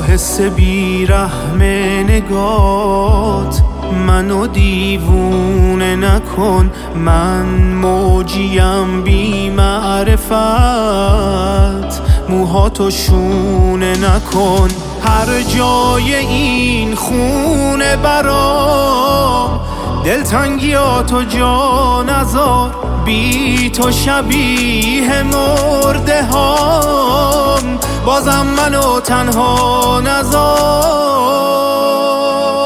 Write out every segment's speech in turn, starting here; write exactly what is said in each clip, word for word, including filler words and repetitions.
حس بیرحم نگات منو دیوونه نکن، من موجیم بی معرفت، موهاتو شونه نکن. هر جای این خونه برام دلتنگیاتو جا نذار، بی تو شبیه مرده هام، بازم منو تنها نذار.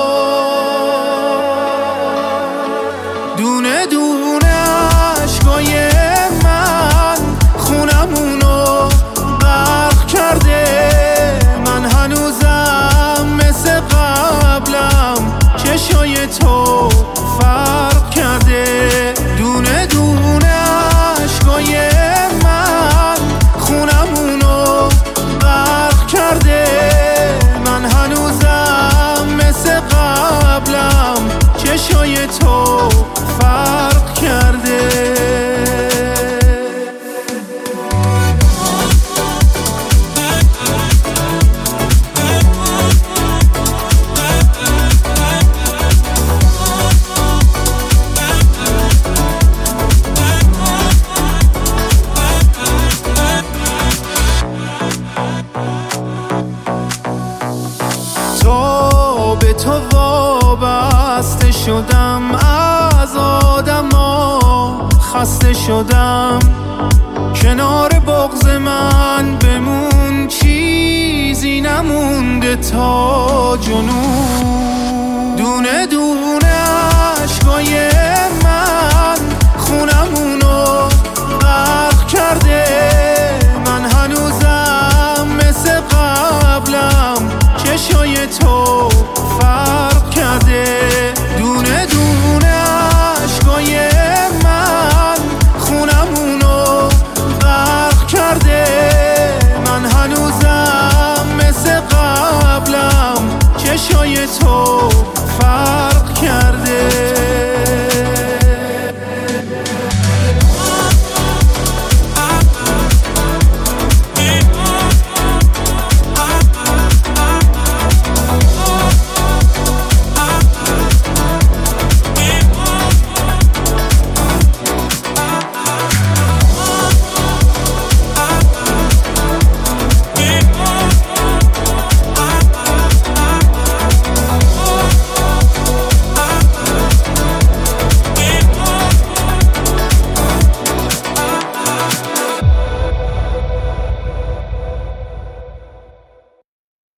دونه دونه عشقای من خونمونو غرق کرده، من هنوزم مثل قبلم چشای تو فرق کرده. دونه دونه عشقای من خونمونو غرق کرده، من هنوزم مثل قبلم چشای تو فرق کرده. به تو وابسته شدم، از آدما خسته شدم، کنار بغض من بمون، چیزی نمونده تا جنون.